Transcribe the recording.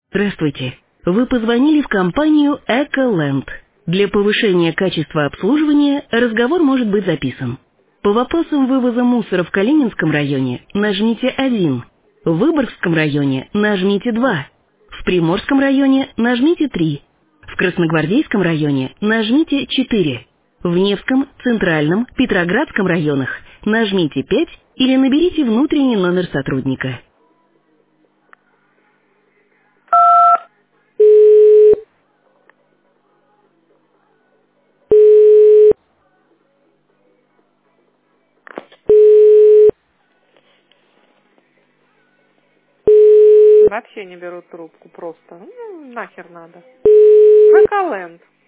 Здравствуйте. Вы позвонили в компанию «Эколенд». Для повышения качества обслуживания разговор может быть записан. По вопросам вывоза мусора в Калининском районе нажмите 1. В Выборгском районе нажмите 2. В Приморском районе нажмите 3. В Красногвардейском районе нажмите 4. В Невском, Центральном, Петроградском районах нажмите 5 или наберите внутренний номер сотрудника. Вообще не берут трубку просто. Ну, нахер надо. Эколенд.